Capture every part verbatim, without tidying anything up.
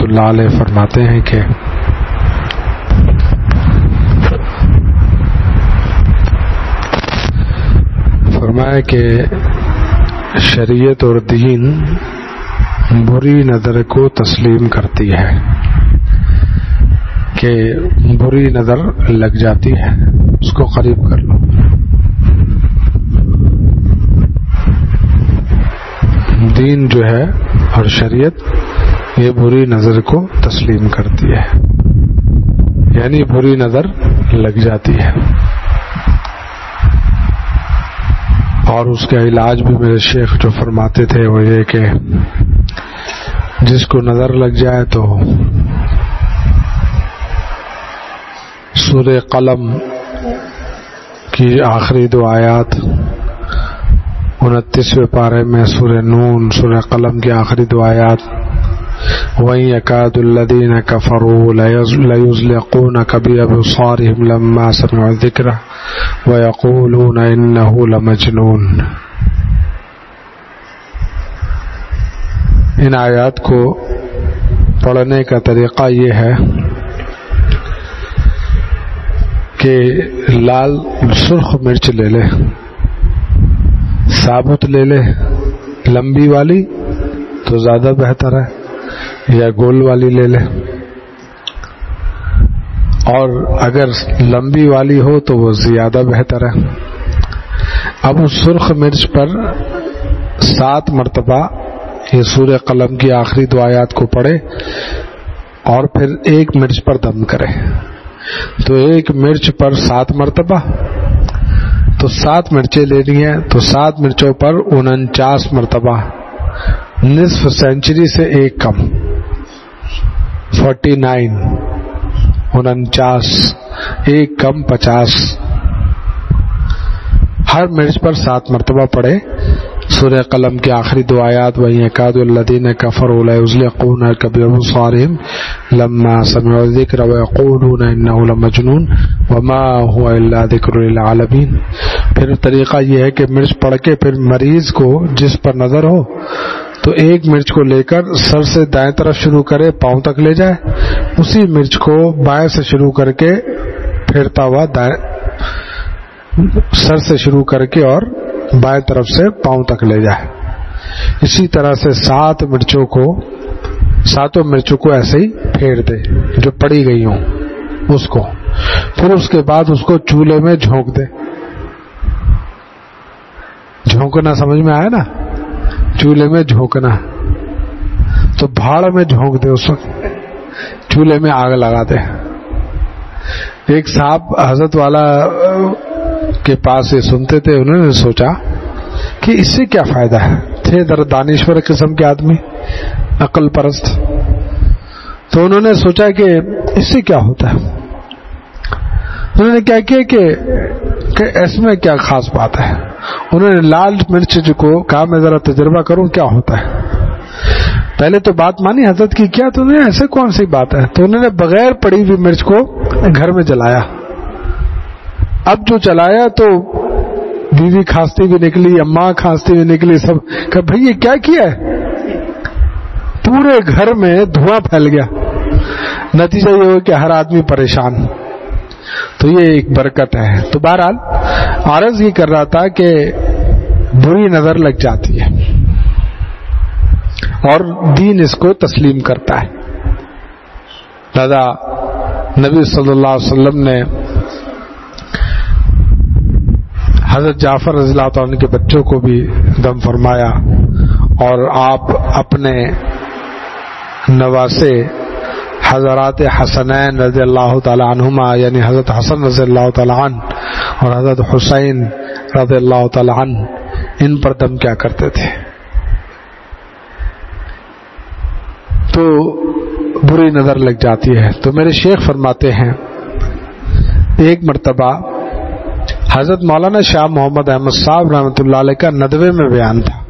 اللہ علیہ فرماتے ہیں کہ فرمایا کہ شریعت اور دین بری نظر کو تسلیم کرتی ہے کہ بری نظر لگ جاتی ہے، اس کو قریب کر لو. دین جو ہے اور شریعت یہ بری نظر کو تسلیم کرتی ہے، یعنی بری نظر لگ جاتی ہے. اور اس کا علاج بھی میرے شیخ جو فرماتے تھے وہ یہ کہ جس کو نظر لگ جائے تو سورہ قلم کی آخری دو آیات انتیسویں پارے میں سورہ نون سورہ قلم کی آخری دو آیات وَإِن يَكَادُ الَّذِينَ كَفَرُوا لَيُزْلِقُونَكَ بِأَبْصَارِهِمْ لَمَّا سَمِعُوا الذِّكْرَ وَيَقُولُونَ إِنَّهُ لَمَجْنُونٌ. ان آیات کو پڑھنے کا طریقہ یہ ہے کہ لال سرخ مرچ لے لے، ثابت لے لے، لمبی والی تو زیادہ بہتر ہے، یا گول والی لے لے، اور اگر لمبی والی ہو تو وہ زیادہ بہتر ہے. اب اس سرخ مرچ پر سات مرتبہ یہ سورہ قلم کی آخری دو آیات کو پڑھے اور پھر ایک مرچ پر دم کرے. تو ایک مرچ پر سات مرتبہ، تو سات مرچیں لینی ہے تو سات مرچوں پر انچاس مرتبہ، نصف سینچری سے ایک کم، فورٹی نائن، انچاس، ایک کم پچاس. ہر مرچ پر سات مرتبہ پڑھے سورہ قلم کی آخری دو آیات وَإِن يَكَادُ الَّذِينَ كَفَرُوا لَيُزْلِقُونَكَ بِأَبْصَارِهِمْ لَمَّا سَمِعُوا الذِّكْرَ وَيَقُولُونَ إِنَّهُ لَمَجْنُونٌ وَمَا هُوَ إِلَّا ذِكْرٌ لِلْعَالَمِينَ. پھر طریقہ یہ ہے کہ مرچ پڑھ کے پھر مریض کو جس پر نظر ہو تو ایک مرچ کو لے کر سر سے دائیں طرف شروع کرے، پاؤں تک لے جائے، اسی مرچ کو بائیں سے شروع کر کے پھیرتا ہوا دائیں سر سے شروع کر کے اور بائیں طرف سے پاؤں تک لے جائے. اسی طرح سے سات مرچوں کو ساتوں مرچوں کو ایسے ہی پھیر دے جو پڑی گئی ہوں اس کو، پھر اس کے بعد اس کو چولہے میں جھونک دے. جھونکنا سمجھ میں آیا نا؟ چولہے میں جھونکنا، تو بھاڑ میں جھونک دے، اس وقت چولہے میں آگ لگا دے. ایک صاحب حضرت والا کے پاس یہ سنتے تھے، انہوں نے سوچا کہ اس سے کیا فائدہ ہے. تھے در دانشور قسم کے آدمی، عقل پرست، تو انہوں نے سوچا کہ اس سے کیا ہوتا ہے. انہوں نے کیا کیا کہ, کہ اس میں کیا خاص بات ہے. انہوں نے لال مرچ کو کہا میں ذرا تجربہ کروں کیا ہوتا ہے. پہلے تو بات مانی حضرت کی، کیا تو انہوں نے ایسے کون سی بات ہے. تو انہوں نے بغیر پڑی ہوئی مرچ کو گھر میں جلایا. اب جو چلایا تو بیوی کھانستی بھی نکلی، اماں کھانستی بھی نکلی، سب کہ بھئی یہ کیا کیا ہے. پورے گھر میں دھواں پھیل گیا. نتیجہ یہ ہوا کہ ہر آدمی پریشان. تو یہ ایک برکت ہے. تو بہرحال عرض یہ کر رہا تھا کہ بری نظر لگ جاتی ہے اور دین اس کو تسلیم کرتا ہے. دادا نبی صلی اللہ علیہ وسلم نے حضرت جعفر رضی اللہ تعالیٰ کے بچوں کو بھی دم فرمایا، اور آپ اپنے نواسے حضرات حسنین رضی اللہ تعالیٰ عنہما، یعنی حضرت حسن رضی اللہ تعالیٰ عنہ اور حضرت حسین رضی اللہ تعالیٰ عنہ، ان پر دم کیا کرتے تھے. تو بری نظر لگ جاتی ہے. تو میرے شیخ فرماتے ہیں ایک مرتبہ حضرت مولانا شاہ محمد احمد صاحب رحمۃ اللہ علیہ کا ندوے میں بیان تھا،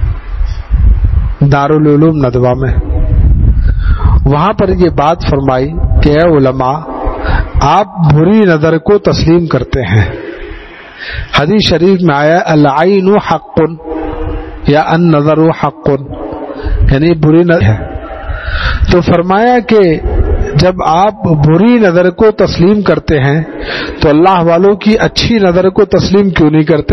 دارالعلوم ندوہ میں. وہاں پر یہ بات فرمائی کہ اے علماء، آپ بری نظر کو تسلیم کرتے ہیں. حدیث شریف میں آیا العین حق یا النظر حق، یعنی بری نظر ہے. تو فرمایا کہ جب آپ بری نظر کو تسلیم کرتے ہیں تو اللہ والوں کی اچھی نظر کو تسلیم کیوں نہیں کرتے؟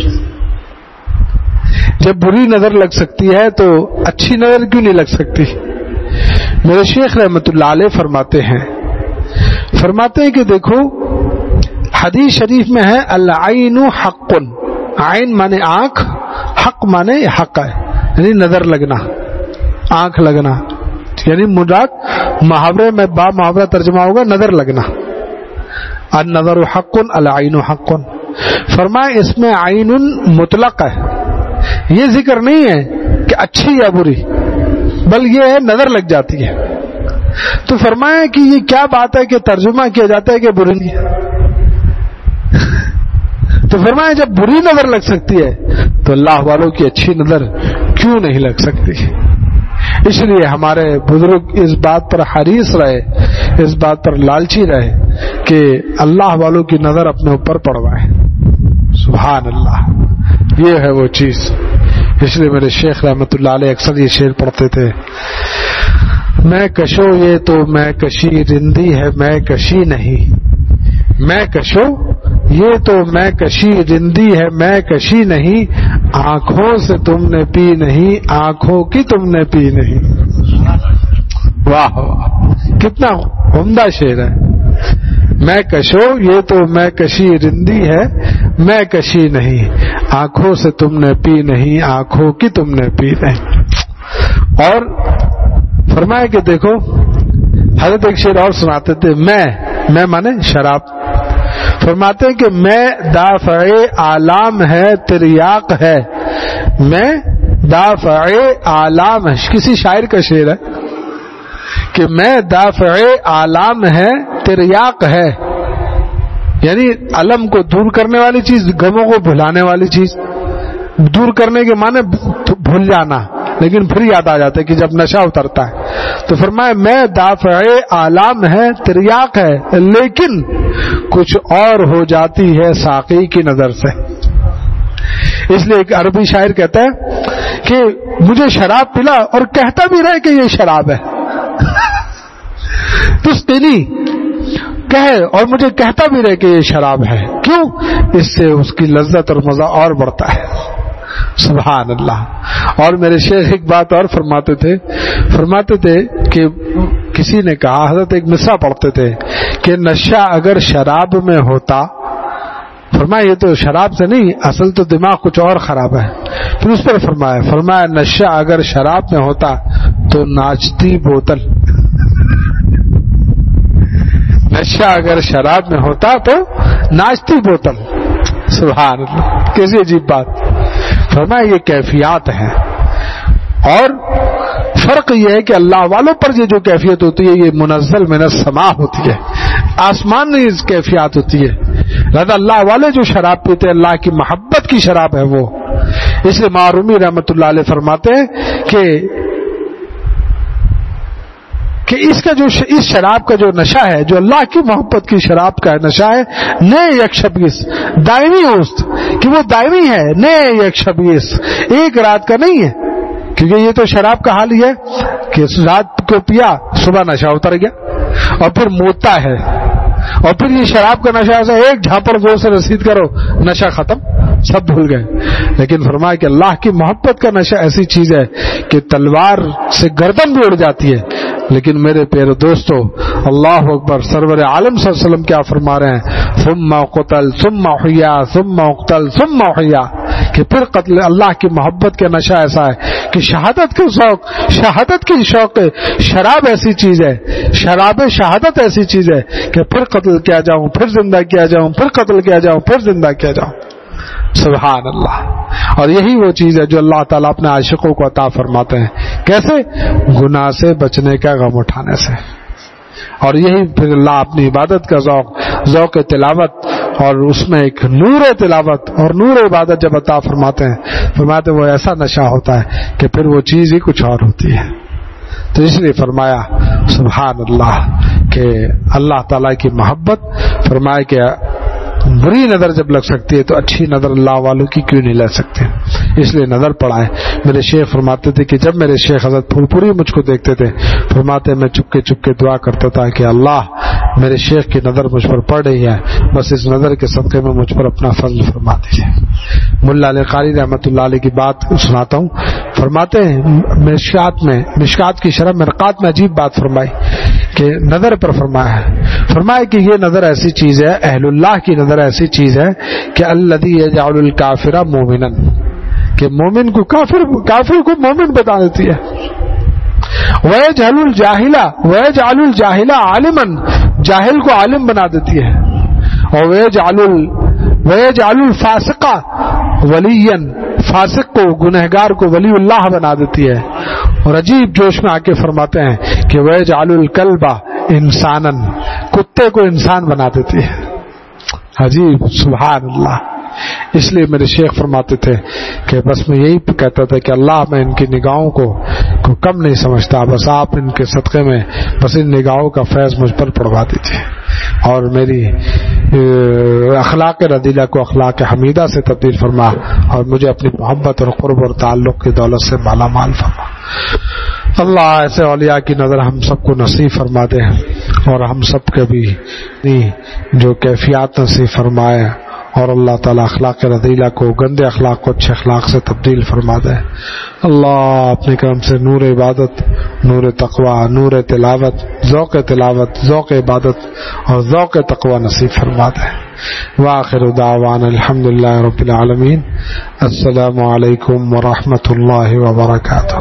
جب بری نظر لگ سکتی ہے تو اچھی نظر کیوں نہیں لگ سکتی؟ میرے شیخ رحمت اللہ علیہ فرماتے ہیں فرماتے ہیں کہ دیکھو حدیث شریف میں ہے العین حق، عین مانے آنکھ، حق مانے حق ہے، یعنی نظر لگنا، آنکھ لگنا، یعنی مراد محاورے میں با محاورہ ترجمہ ہوگا نظر لگنا. النظر حق العین حق. فرمائے اس میں عین مطلق ہے، یہ ذکر نہیں ہے کہ اچھی یا بری، بل یہ ہے نظر لگ جاتی ہے. تو فرمایا کہ یہ کیا بات ہے کہ ترجمہ کیا جاتا ہے کہ بری نہیں ہے. تو فرمایا جب بری نظر لگ سکتی ہے تو اللہ والوں کی اچھی نظر کیوں نہیں لگ سکتی؟ اس لیے ہمارے بزرگ اس بات پر حریص رہے، اس بات پر لالچی رہے کہ اللہ والوں کی نظر اپنے اوپر پڑوائے. سبحان اللہ، یہ ہے وہ چیز. اس لیے میرے شیخ رحمت اللہ علیہ اکثر یہ شعر پڑھتے تھے، میں کشو یہ تو میں کشی رندی ہے میں کشی نہیں، میں کشو یہ تو میں کشی رندی ہے میں کشی نہیں، آنکھوں سے تم نے پی نہیں آنکھوں کی تم نے پی نہیں. واہ واہ، کتنا عمدہ شعر ہے. میں کشو یہ تو میں کشی رندی ہے میں کشی نہیں، آنکھوں سے تم نے پی نہیں آنکھوں کی تم نے پی نہیں. اور فرمایا کہ دیکھو حضرت ایک شعر اور سناتے تھے، میں میں مانے شراب. فرماتے ہیں کہ میں دافع آلام ہے تریاق ہے، میں دافع آلام ہے، کسی شاعر کا شعر ہے کہ میں دافع آلام ہے تریاق ہے، یعنی علم کو دور کرنے والی چیز، غموں کو بھلانے والی چیز. دور کرنے کے معنی بھول جانا، لیکن پھر یاد آ جاتا ہے کہ جب نشہ اترتا ہے. تو فرمایا میں دافع آلام ہے تریاق ہے، لیکن کچھ اور ہو جاتی ہے ساقی کی نظر سے. اس لیے ایک عربی شاعر کہتا ہے کہ مجھے شراب پلا اور کہتا بھی رہے کہ یہ شراب ہے. تسقینی کہے اور مجھے کہتا بھی رہے کہ یہ شراب ہے. کیوں؟ اس سے اس کی لذت اور مزہ اور بڑھتا ہے. سبحان اللہ. اور میرے شیخ ایک بات اور فرماتے تھے، فرماتے تھے کہ کسی نے کہا، حضرت ایک مصرع پڑھتے تھے کہ نشہ اگر شراب میں ہوتا، فرمایا یہ تو شراب سے نہیں، اصل تو دماغ کچھ اور خراب ہے. پھر اس پر فرمایا فرمایا نشہ اگر شراب میں ہوتا تو ناچتی بوتل، نشہ اگر شراب میں ہوتا تو ناچتی بوتل. سبحان اللہ، کیسی عجیب بات. فرمایا یہ کیفیات ہیں، اور فرق یہ ہے کہ اللہ والوں پر یہ جو کیفیت ہوتی ہے یہ منزل من السماء ہوتی ہے، آسمان میں اس کیفیات ہوتی ہے. لہذا اللہ والے جو شراب پیتے ہیں اللہ کی محبت کی شراب ہے وہ. اس لیے معرومی رحمت اللہ علیہ فرماتے ہیں کہ کہ اس کا جو اس شراب کا جو نشہ ہے، جو اللہ کی محبت کی شراب کا نشہ ہے، نئے یک شبیس دائمی ہوست، کہ وہ دائمی ہے، نئے یک شبیس، ایک رات کا نہیں ہے. کیونکہ یہ تو شراب کا حال ہی ہے کہ رات کو پیا صبح نشہ اتر گیا اور پھر موتا ہے، اور پھر یہ شراب کا نشہ ایسا ایک جھاپڑ زور سے رسید کرو نشہ ختم، سب بھول گئے. لیکن فرمایا کہ اللہ کی محبت کا نشہ ایسی چیز ہے کہ تلوار سے گردن بھی اڑ جاتی ہے. لیکن میرے پیارے دوستو، اللہ اکبر، سرور عالم صلی اللہ علیہ وسلم کیا فرما رہے ہیں، ثم قتل ثم احیا ثم اقتل ثم احیا، کہ پھر قتل. اللہ کی محبت کا نشہ ایسا ہے کہ شہادت کے شوق، شہادت کی شوق، شراب ایسی چیز ہے، شراب شہادت ایسی چیز ہے کہ پھر قتل کیا جاؤں، پھر زندہ کیا جاؤں، پھر قتل کیا جاؤں، پھر زندہ کیا جاؤں. سبحان اللہ. اور یہی وہ چیز ہے جو اللہ تعالیٰ اپنے عاشقوں کو عطا فرماتے ہیں. کیسے؟ گناہ سے بچنے کا غم اٹھانے سے. اور یہی پھر اللہ اپنی عبادت کا ذوق، ذوق تلاوت، اور اس میں ایک نور تلاوت اور نور عبادت جب عطا فرماتے ہیں، فرماتے وہ ایسا نشہ ہوتا ہے کہ پھر وہ چیز ہی کچھ اور ہوتی ہے. تو اس لیے فرمایا سبحان اللہ کہ اللہ تعالیٰ کی محبت، فرمایا کہ بری نظر جب لگ سکتی ہے تو اچھی نظر اللہ والوں کی کیوں نہیں لگ سکتے. اس لیے نظر پڑا ہے. میرے شیخ فرماتے تھے کہ جب میرے شیخ حضرت پھول پوری مجھ کو دیکھتے تھے فرماتے میں چپکے چپکے دعا کرتا تھا کہ اللہ میرے شیخ کی نظر مجھ پر پڑ رہی ہے, بس اس نظر کے صدقے میں مجھ پر اپنا فضل فرما دیجیے. ملا علی قاری رحمۃ اللہ علیہ کی بات سناتا ہوں. فرماتے ہیں مشکات میں مشکات کی شرح مرقات میں عجیب بات فرمائی کہ نظر پر فرمایا ہے, فرمایا کہ یہ نظر ایسی چیز ہے, اہل اللہ کی نظر ایسی چیز ہے کہ الذی یجعل الکافر مومنا, کہ مومن کو کافر کافر کو مومن بتا دیتی ہے. وَيَجْعَلُ الْجَاهِلَ وَيَجْعَلُ الْجَاهِلَ عَالِمًا, جاہل کو عالم بنا دیتی ہے. اور وَيَجْعَلُ وَيَجْعَلُ الْفَاسِقَ وَلِيًّا, فاسق کو گنہگار کو ولی اللہ بنا دیتی ہے. اور عجیب جوش میں آ کے فرماتے ہیں کہ وَيَجْعَلُ الْكَلْبَ إِنسَانًا, کتے کو انسان بنا دیتی ہے. عجیب, سبحان اللہ. اس لیے میرے شیخ فرماتے تھے کہ بس میں یہی کہتا تھا کہ اللہ میں ان کی نگاہوں کو, کو کم نہیں سمجھتا, بس آپ ان کے صدقے میں بس ان نگاہوں کا فیض مجھ پر پڑوا دیجیے اور میری اخلاق رضیلہ کو اخلاق حمیدہ سے تبدیل فرما اور مجھے اپنی محبت اور قرب اور تعلق کی دولت سے مالا مال فرما. اللہ ایسے اولیاء کی نظر ہم سب کو نصیب فرما دے اور ہم سب کے بھی جو کیفیات نصیب فرمائے, اور اللہ تعالیٰ اخلاق رذیلہ کو, گندے اخلاق کو اچھے اخلاق سے تبدیل فرما دے. اللہ اپنے کرم سے نور عبادت, نور تقوی, نور تلاوت, ذوق تلاوت, ذوق عبادت اور ذوق تقوی نصیب فرما دے. وآخر دعوانا الحمدللہ رب العالمین. السلام علیکم ورحمۃ اللہ وبرکاتہ.